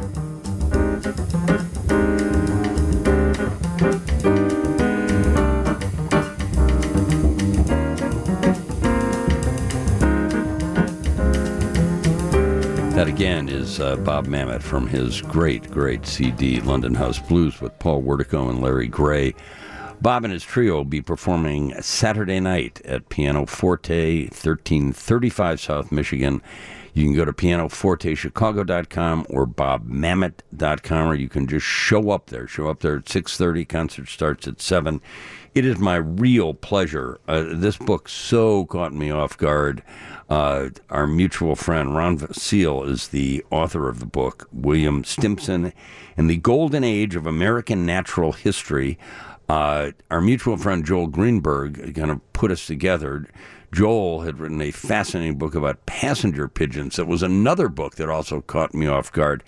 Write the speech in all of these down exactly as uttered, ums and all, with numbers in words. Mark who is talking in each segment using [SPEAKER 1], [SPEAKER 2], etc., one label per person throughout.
[SPEAKER 1] That again is uh, Bob Mamet from his great, great C D, London House Blues, with Paul Wertico and Larry Gray. Bob and his trio will be performing Saturday night at Pianoforte, thirteen thirty-five South Michigan. You can go to piano forte chicago dot com or bob mamet dot com, or you can just show up there. Show up there at six thirty. Concert starts at seven. It is my real pleasure. Uh, this book so caught me off guard. Uh, our mutual friend Ron Vasile is the author of the book, William Stimson, in the Golden Age of American Natural History. Uh, our mutual friend Joel Greenberg kind of put us together. Joel had written a fascinating book about passenger pigeons. That was another book that also caught me off guard.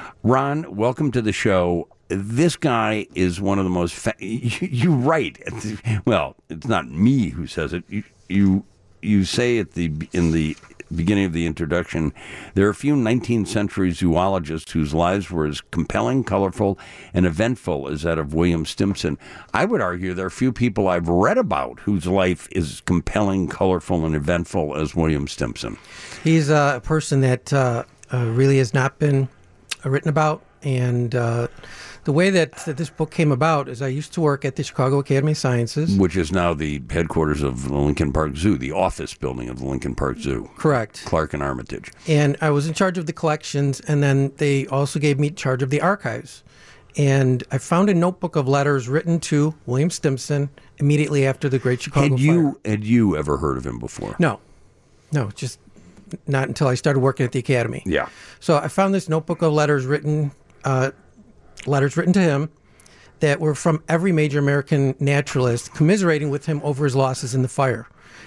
[SPEAKER 1] Ron, welcome to the show. This guy is one of the most... Fa- you, you write... Well, it's not me who says it. You... you You say at the in the beginning of the introduction, there are a few nineteenth century zoologists whose lives were as compelling, colorful, and eventful as that of William Stimson. I would argue there are few people I've read about whose life is compelling, colorful, and eventful as William Stimson.
[SPEAKER 2] He's a person that uh, uh, really has not been written about, and uh, the way that, that this book came about is I used to work at the Chicago Academy of Sciences.
[SPEAKER 1] Which is now the headquarters of the Lincoln Park Zoo, the office building of the Lincoln Park Zoo.
[SPEAKER 2] Correct.
[SPEAKER 1] Clark and Armitage.
[SPEAKER 2] And I was in charge of the collections, and then they also gave me charge of the archives. And I found a notebook of letters written to William Stimson immediately after the Great Chicago
[SPEAKER 1] had you,
[SPEAKER 2] Fire.
[SPEAKER 1] Had you ever heard of him before?
[SPEAKER 2] No. No, just not until I started working at the Academy.
[SPEAKER 1] Yeah.
[SPEAKER 2] So I found this notebook of letters written... Uh, letters written to him that were from every major American naturalist commiserating with him over his losses in the fire.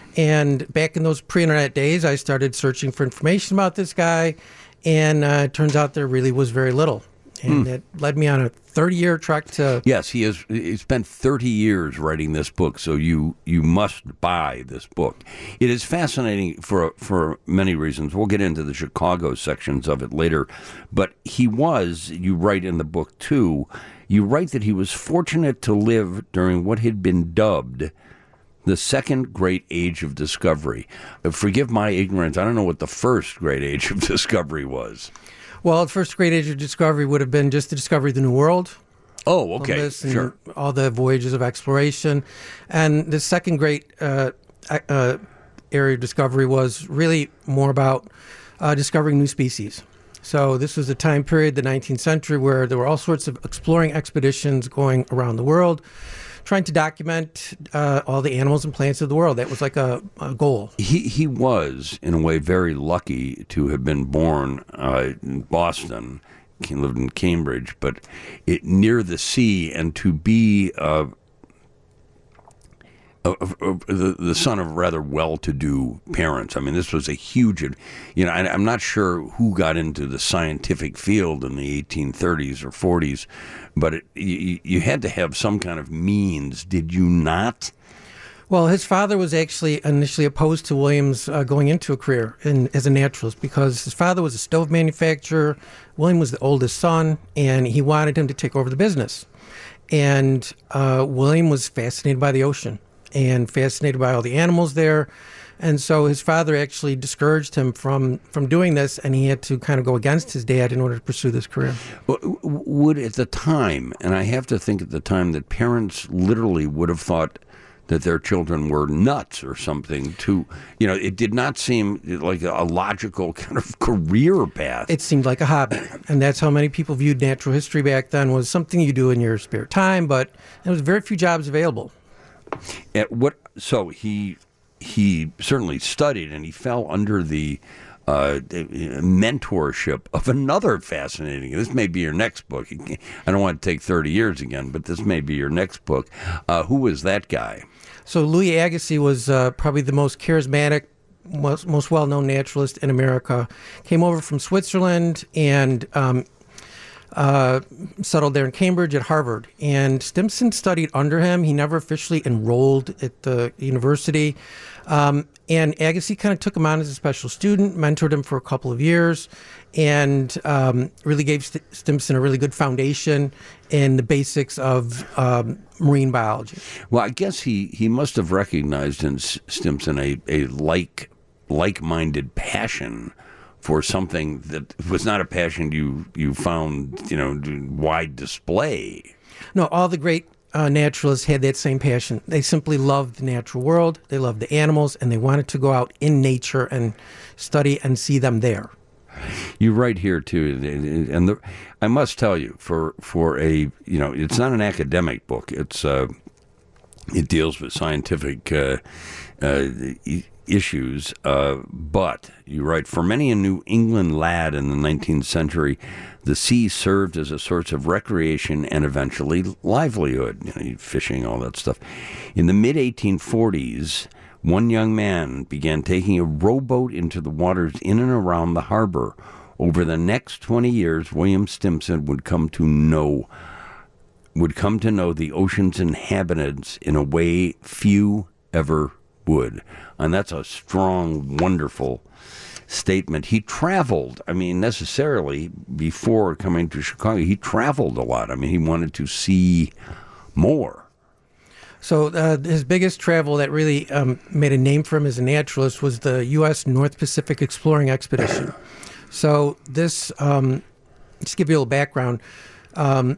[SPEAKER 2] And back in those pre-internet days, I started searching for information about this guy, and uh, it turns out there really was very little. And
[SPEAKER 1] Hmm.
[SPEAKER 2] it led me on a thirty-year trek to...
[SPEAKER 1] Yes, he has. He spent thirty years writing this book, so you you must buy this book. It is fascinating for for many reasons. We'll get into the Chicago sections of it later, but he was, you write in the book too, you write that he was fortunate to live during what had been dubbed the second great age of discovery. Uh, Forgive my ignorance, I don't know what the first great age of discovery was.
[SPEAKER 2] Well, the first great age of discovery would have been just the discovery of the New World.
[SPEAKER 1] Oh, okay,
[SPEAKER 2] Columbus and
[SPEAKER 1] sure.
[SPEAKER 2] all the voyages of exploration. And the second great uh, uh, area of discovery was really more about uh, discovering new species. So this was a time period, the nineteenth century, where there were all sorts of exploring expeditions going around the world, trying to document uh, all the animals and plants of the world. That was like a, a goal.
[SPEAKER 1] He he was, in a way, very lucky to have been born uh, in Boston. He lived in Cambridge, but it, near the sea, and to be uh, uh, uh, the, the son of rather well-to-do parents. I mean, this was a huge, you know, I, I'm not sure who got into the scientific field in the eighteen thirties or forties, but it, you, you had to have some kind of means. Did you not?
[SPEAKER 2] Well, his father was actually initially opposed to William's uh, going into a career in, as a naturalist because his father was a stove manufacturer. William was the oldest son, and he wanted him to take over the business. And uh, William was fascinated by the ocean and fascinated by all the animals there. And so his father actually discouraged him from, from doing this, and he had to kind of go against his dad in order to pursue this career.
[SPEAKER 1] Would at the time, and I have to think at the time that parents literally would have thought that their children were nuts or something to, you know, it did not seem like a logical kind of career path.
[SPEAKER 2] It seemed like a hobby, and that's how many people viewed natural history back then, was something you do in your spare time, but there was very few jobs available.
[SPEAKER 1] At what? So he he certainly studied, and he fell under the uh, mentorship of another fascinating. This may be your next book. I don't want to take thirty years again, but this may be your next book. Uh, who was that guy?
[SPEAKER 2] So Louis Agassiz was uh, probably the most charismatic, most, most well-known naturalist in America. Came over from Switzerland and um, uh, settled there in Cambridge at Harvard. And Stimson studied under him. He never officially enrolled at the university. Um, and Agassiz kind of took him on as a special student, mentored him for a couple of years. and um, really gave St- Stimson a really good foundation in the basics of um, marine biology.
[SPEAKER 1] Well, I guess he, he must have recognized in S- Stimson a, a like like-minded passion for something that was not a passion you you found, you know, wide display.
[SPEAKER 2] No, all the great uh, naturalists had that same passion. They simply loved the natural world, they loved the animals, and they wanted to go out in nature and study and see them there.
[SPEAKER 1] You write here too, and the, I must tell you, for for a you know, it's not an academic book. It's uh, it deals with scientific uh, uh, issues, uh, but you write, for many a New England lad in the nineteenth century, the sea served as a source of recreation and eventually livelihood. You know, fishing, all that stuff. In the mid eighteen forties. One young man began taking a rowboat into the waters in and around the harbor. Over the next twenty years, William Stimson would come to know would come to know the ocean's inhabitants in a way few ever would. And that's a strong, wonderful statement. He traveled, I mean, necessarily before coming to Chicago, he traveled a lot. I mean, he wanted to see more.
[SPEAKER 2] So uh, his biggest travel that really um, made a name for him as a naturalist was the U S North Pacific Exploring Expedition. So this, um, just to give you a little background, um,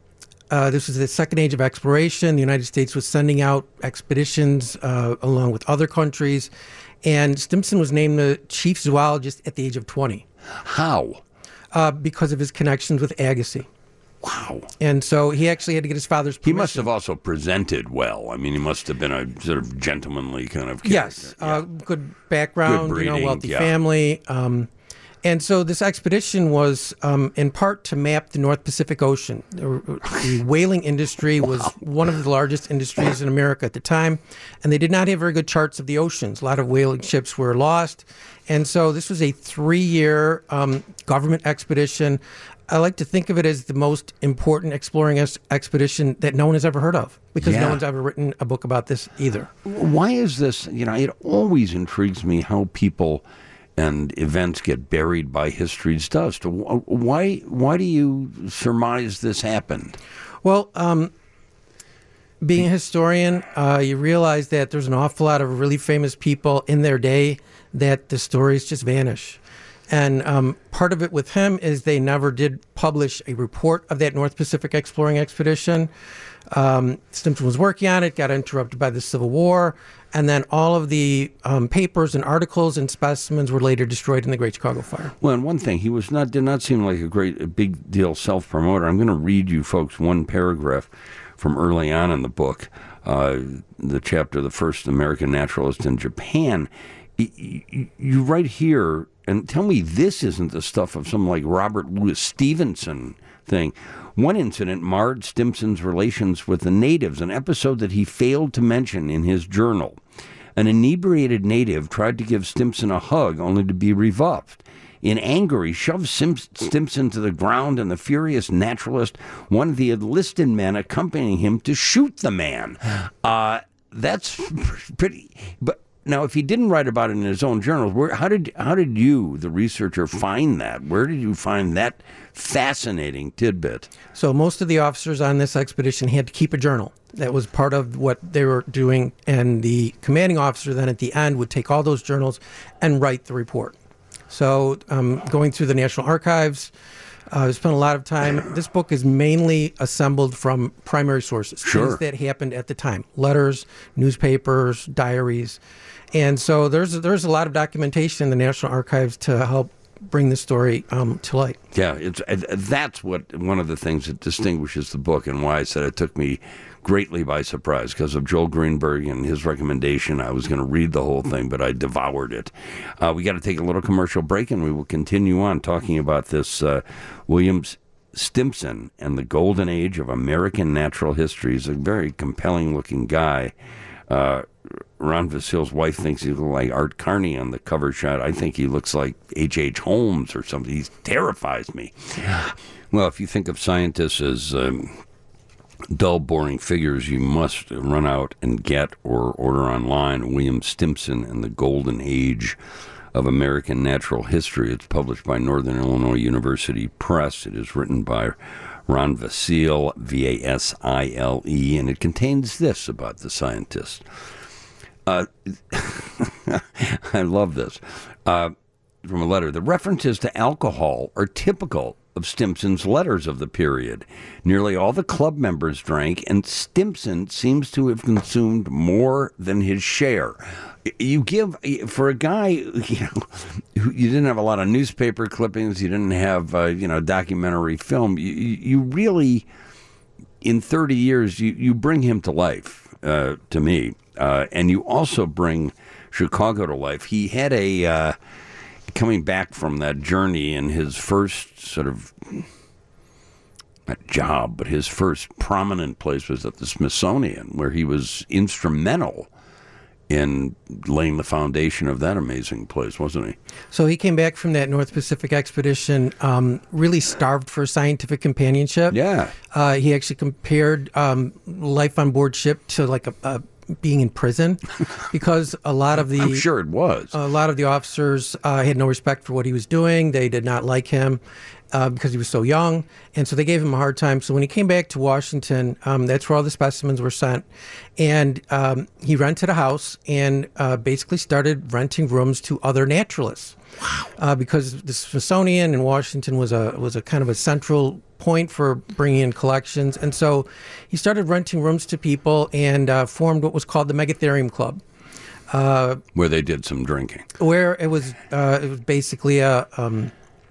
[SPEAKER 2] uh, this was the second age of exploration. The United States was sending out expeditions uh, along with other countries, and Stimson was named the chief zoologist at the age of twenty.
[SPEAKER 1] How?
[SPEAKER 2] Uh, because of his connections with Agassiz.
[SPEAKER 1] Wow.
[SPEAKER 2] And so he actually had to get his father's permission.
[SPEAKER 1] He must have also presented well. I mean, he must have been a sort of gentlemanly kind of character.
[SPEAKER 2] Yes, yeah. uh, good background,
[SPEAKER 1] good breeding,
[SPEAKER 2] you know, wealthy
[SPEAKER 1] yeah.
[SPEAKER 2] family. Um, and so this expedition was um, in part to map the North Pacific Ocean. The, the whaling industry wow. was one of the largest industries in America at the time, and they did not have very good charts of the oceans. A lot of whaling ships were lost. And so this was a three-year um, government expedition. I like to think of it as the most important exploring ex- expedition that no one has ever heard of, because
[SPEAKER 1] yeah.
[SPEAKER 2] no one's ever written a book about this either.
[SPEAKER 1] Why is this? You know, it always intrigues me how people and events get buried by history's dust. Why? Why do you surmise this happened?
[SPEAKER 2] Well, um, being a historian, uh, you realize that there's an awful lot of really famous people in their day that the stories just vanish. And um, part of it with him is they never did publish a report of that North Pacific Exploring Expedition. Um, Stimson was working on it, got interrupted by the Civil War, and then all of the um, papers and articles and specimens were later destroyed in the Great Chicago Fire.
[SPEAKER 1] Well, and one thing, he was not did not seem like a great, a big deal self-promoter. I'm going to read you folks one paragraph from early on in the book, uh, the chapter, The First American Naturalist in Japan. You, you write here, and tell me this isn't the stuff of some like Robert Louis Stevenson thing. One incident marred Stimson's relations with the natives, an episode that he failed to mention in his journal. An inebriated native tried to give Stimson a hug, only to be rebuffed. In anger, he shoved Sim- Stimson to the ground, and the furious naturalist wanted the enlisted men accompanying him to shoot the man. Uh, that's pretty... But now, if he didn't write about it in his own journals, where, how did how did you, the researcher, find that? Where did you find that fascinating tidbit?
[SPEAKER 2] So most of the officers on this expedition had to keep a journal. That was part of what they were doing, and the commanding officer then at the end would take all those journals and write the report. So um, going through the National Archives, I uh, spent a lot of time. This book is mainly assembled from primary sources,
[SPEAKER 1] sure.
[SPEAKER 2] things that happened at the time, letters, newspapers, diaries. And so there's there's a lot of documentation in the National Archives to help bring the story um, to light.
[SPEAKER 1] Yeah, it's that's what one of the things that distinguishes the book, and why I said it took me greatly by surprise, because of Joel Greenberg and his recommendation. I was going to read the whole thing, but I devoured it. Uh, we got to take a little commercial break, and we will continue on talking about this uh, William Stimson and the golden age of American natural history. He's a very compelling-looking guy. Uh, Ron Vassil's wife thinks he looks like Art Carney on the cover shot. I think he looks like H H. Holmes or something. He terrifies me. Well, if you think of scientists as um, dull, boring figures, you must run out and get or order online William Stimson and the Golden Age of American Natural History. It's published by Northern Illinois University Press. It is written by Ron Vasile, V A S I L E, and it contains this about the scientist. Uh, I love this. Uh, from a letter, the references to alcohol are typical of Stimson's letters of the period. Nearly all the club members drank, and Stimson seems to have consumed more than his share. You give, for a guy, you know, who, you didn't have a lot of newspaper clippings, you didn't have, uh, you know, documentary film, you, you really, in thirty years, you, you bring him to life, uh, to me. Uh, and you also bring Chicago to life. He had a, uh, coming back from that journey in his first sort of, not job, but his first prominent place was at the Smithsonian, where he was instrumental in laying the foundation of that amazing place, wasn't he?
[SPEAKER 2] So he came back from that North Pacific expedition, um, really starved for scientific companionship.
[SPEAKER 1] Yeah.
[SPEAKER 2] Uh, he actually compared um, life on board ship to like a, a being in prison, because a lot of the
[SPEAKER 1] I'm sure it was.
[SPEAKER 2] A lot of the officers uh, had no respect for what he was doing. They did not like him uh, because he was so young, and so they gave him a hard time. So when he came back to Washington, um, that's where all the specimens were sent, and um, he rented a house and uh, basically started renting rooms to other naturalists. Wow! Uh, because the Smithsonian in Washington was a was a kind of a central point for bringing in collections, and so he started renting rooms to people and uh, formed what was called the Megatherium Club,
[SPEAKER 1] uh, where they did some drinking.
[SPEAKER 2] Where it was uh, it was basically a, um,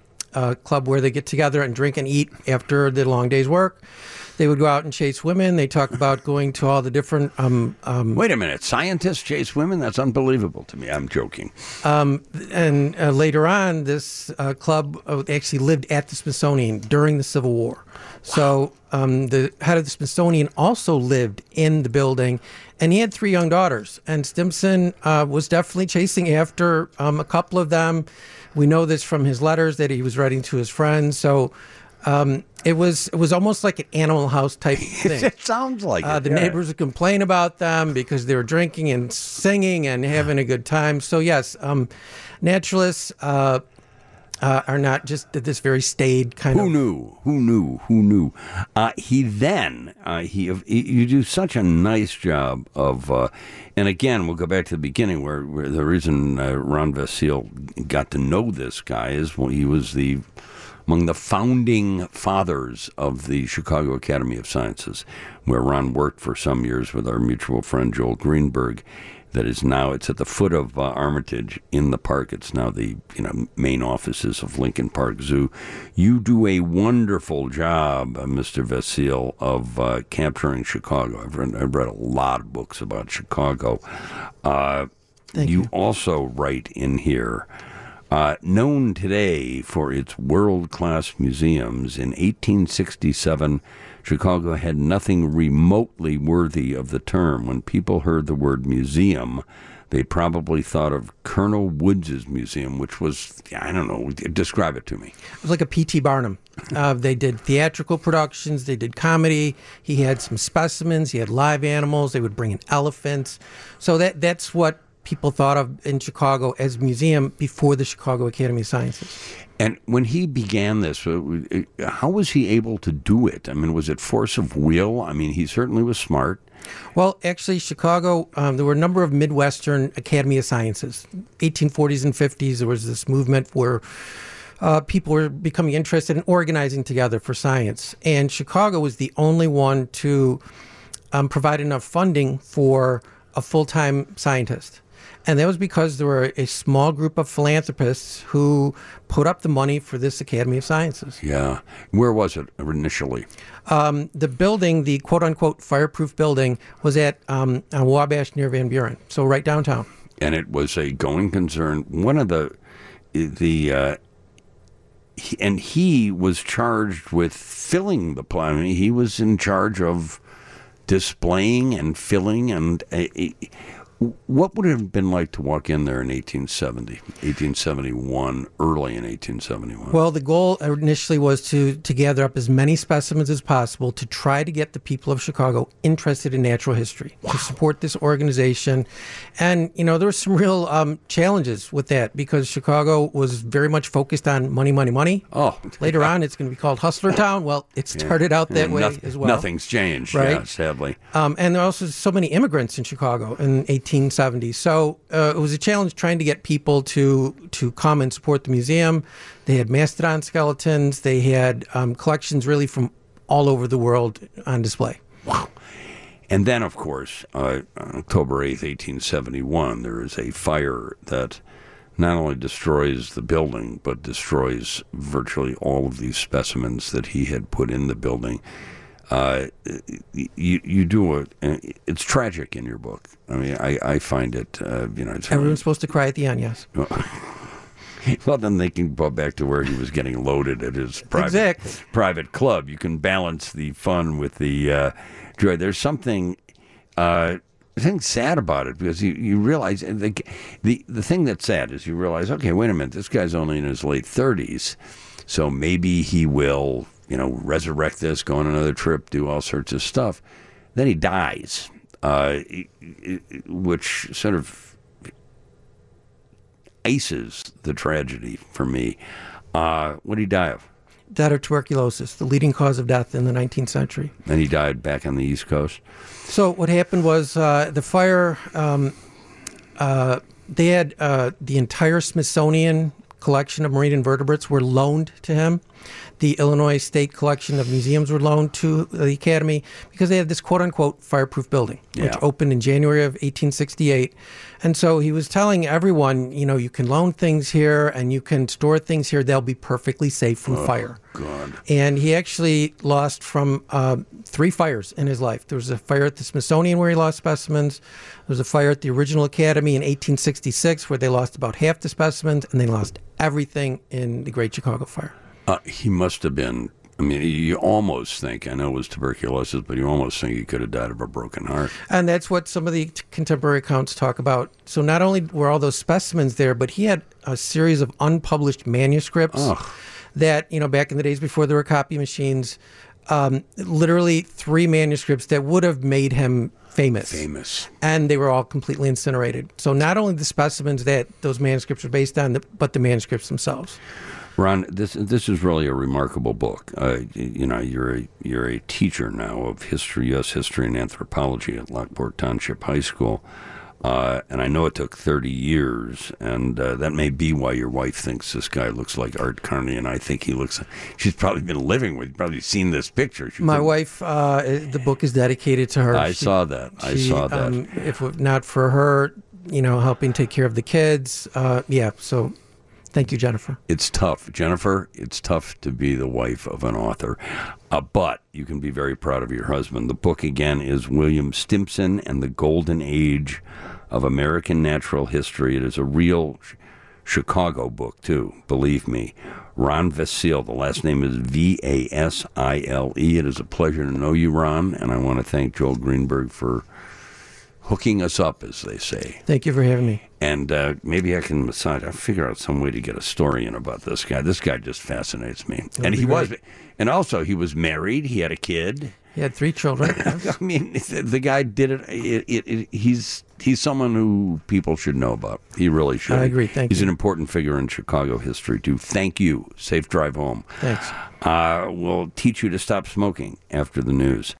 [SPEAKER 2] a club where they get together and drink and eat after the long day's work. They would go out and chase women. They talk about going to all the different... Um, um,
[SPEAKER 1] Wait a minute. Scientists chase women? That's unbelievable to me. I'm joking.
[SPEAKER 2] Um, and uh, later on, this uh, club actually lived at the Smithsonian during the Civil War. So um, the head of the Smithsonian also lived in the building, and he had three young daughters. And Stimson uh, was definitely chasing after um, a couple of them. We know this from his letters that he was writing to his friends. So... Um, it was it was almost like an Animal House type thing.
[SPEAKER 1] It sounds like
[SPEAKER 2] uh,
[SPEAKER 1] it.
[SPEAKER 2] The
[SPEAKER 1] yeah.
[SPEAKER 2] neighbors would complain about them because they were drinking and singing and having a good time. So yes, um, naturalists uh, uh, are not just this very staid kind
[SPEAKER 1] Who
[SPEAKER 2] of...
[SPEAKER 1] Who knew? Who knew? Who knew? Uh, he then, uh, he, he you do such a nice job of, uh, and again, we'll go back to the beginning where, where the reason uh, Ron Vasile got to know this guy is when he was the... among the founding fathers of the Chicago Academy of Sciences, where Ron worked for some years with our mutual friend Joel Greenberg. That is now, it's at the foot of uh, Armitage in the park. It's now the you know main offices of Lincoln Park Zoo. You do a wonderful job, uh, Mister Vasile, of uh, capturing Chicago. I've read, I've read a lot of books about Chicago. Uh,
[SPEAKER 2] Thank
[SPEAKER 1] you.
[SPEAKER 2] you
[SPEAKER 1] also write in here, Uh, known today for its world-class museums, in eighteen sixty-seven, Chicago had nothing remotely worthy of the term. When people heard the word museum, they probably thought of Colonel Woods's museum, which was, I don't know, describe it to me.
[SPEAKER 2] It was like a P T Barnum. Uh, they did theatrical productions. They did comedy. He had some specimens. He had live animals. They would bring in elephants. So that that's what people thought of in Chicago as a museum before the Chicago Academy of Sciences.
[SPEAKER 1] And when he began this, how was he able to do it? I mean, was it force of will? I mean, he certainly was smart.
[SPEAKER 2] Well, actually, Chicago, um, there were a number of Midwestern Academy of Sciences. eighteen forties and fifties, there was this movement where uh, people were becoming interested in organizing together for science. And Chicago was the only one to um, provide enough funding for a full-time scientist. And that was because there were a small group of philanthropists who put up the money for this Academy of Sciences.
[SPEAKER 1] Yeah. Where was it initially?
[SPEAKER 2] Um, the building, the quote-unquote fireproof building, was at um, on Wabash near Van Buren, so right downtown.
[SPEAKER 1] And it was a going concern. One of the, the uh, he, and he was charged with filling the plan. I mean, he was in charge of displaying and filling and... Uh, What would it have been like to walk in there in eighteen seventy, eighteen seventy-one, early in eighteen seventy-one?
[SPEAKER 2] Well, the goal initially was to, to gather up as many specimens as possible to try to get the people of Chicago interested in natural history, wow. to support this organization. And, you know, there were some real um, challenges with that because Chicago was very much focused on money, money, money.
[SPEAKER 1] Oh.
[SPEAKER 2] Later on, it's going to be called Hustler Town. Well, it started yeah. out that yeah, way
[SPEAKER 1] nothing,
[SPEAKER 2] as well.
[SPEAKER 1] Nothing's changed,
[SPEAKER 2] right?
[SPEAKER 1] yeah, sadly.
[SPEAKER 2] Um, and there are also so many immigrants in Chicago in eighteen seventy. So uh, it was a challenge trying to get people to to come and support the museum. They had mastodon skeletons. They had um, collections really from all over the world on display.
[SPEAKER 1] Wow. And then, of course, uh, on October eighth, eighteen seventy-one, there is a fire that not only destroys the building, but destroys virtually all of these specimens that he had put in the building. Uh, you you do a it's tragic in your book. I mean, I, I find it. Uh, you know, it's
[SPEAKER 2] everyone's
[SPEAKER 1] really,
[SPEAKER 2] supposed to cry at the end. Yes.
[SPEAKER 1] Well, then they can go back to where he was getting loaded at his private
[SPEAKER 2] exactly.
[SPEAKER 1] private club. You can balance the fun with the uh, joy. There's something. Uh, Something sad about it because you, you realize the, the the thing that's sad is you realize, okay, wait a minute, this guy's only in his late thirties, so maybe he will, you know, resurrect this, go on another trip, do all sorts of stuff. Then he dies, uh, which sort of ices the tragedy for me. Uh, what did he die of?
[SPEAKER 2] Died of tuberculosis, the leading cause of death in the nineteenth century.
[SPEAKER 1] And he died back on the East Coast?
[SPEAKER 2] So what happened was uh, the fire, um, uh, they had uh, the entire Smithsonian collection of marine invertebrates were loaned to him. The Illinois State Collection of Museums were loaned to the Academy because they had this quote-unquote fireproof building, which
[SPEAKER 1] yeah.
[SPEAKER 2] opened in January of eighteen sixty-eight. And so he was telling everyone, you know, you can loan things here and you can store things here. They'll be perfectly safe from
[SPEAKER 1] oh,
[SPEAKER 2] fire.
[SPEAKER 1] God.
[SPEAKER 2] And he actually lost from uh, three fires in his life. There was a fire at the Smithsonian where he lost specimens. There was a fire at the original Academy in eighteen sixty-six where they lost about half the specimens, and they lost everything in the Great Chicago Fire.
[SPEAKER 1] Uh, he must have been, I mean, you almost think, I know it was tuberculosis, but you almost think he could have died of a broken heart.
[SPEAKER 2] And that's what some of the t- contemporary accounts talk about. So not only were all those specimens there, but he had a series of unpublished manuscripts oh. that, you know, back in the days before there were copy machines, um, literally three manuscripts that would have made him famous.
[SPEAKER 1] Famous.
[SPEAKER 2] And they were all completely incinerated. So not only the specimens that those manuscripts were based on, but the manuscripts themselves.
[SPEAKER 1] Ron, this this is really a remarkable book. Uh, you know, you're a you're a teacher now of history, U S history and anthropology at Lockport Township High School, uh, and I know it took thirty years, and uh, that may be why your wife thinks this guy looks like Art Carney, and I think he looks. She's probably been living with, probably seen this picture. She
[SPEAKER 2] My wife, uh, the book is dedicated to her.
[SPEAKER 1] I
[SPEAKER 2] she,
[SPEAKER 1] saw that. I
[SPEAKER 2] she,
[SPEAKER 1] saw that.
[SPEAKER 2] Um, if not for her, you know, helping take care of the kids, uh, yeah. So. Thank you, Jennifer.
[SPEAKER 1] It's tough. Jennifer, it's tough to be the wife of an author, uh, but you can be very proud of your husband. The book, again, is William Stimson and the Golden Age of American Natural History. It is a real sh- Chicago book, too, believe me. Ron Vasile. The last name is V A S I L E. It is a pleasure to know you, Ron, and I want to thank Joel Greenberg for hooking us up, as they say.
[SPEAKER 2] Thank you for having me.
[SPEAKER 1] And uh, maybe I can massage. I'll figure out some way to get a story in about this guy. This guy just fascinates me.
[SPEAKER 2] That'd
[SPEAKER 1] and he
[SPEAKER 2] great.
[SPEAKER 1] was, and also he was married. He had a kid.
[SPEAKER 2] He had three children.
[SPEAKER 1] I mean, the guy did it. It, it, it. He's he's someone who people should know about. He really should.
[SPEAKER 2] I agree. Thank
[SPEAKER 1] he's
[SPEAKER 2] you.
[SPEAKER 1] He's an important figure in Chicago history too. Thank you. Safe drive home.
[SPEAKER 2] Thanks.
[SPEAKER 1] Uh, we'll teach you to stop smoking after the news.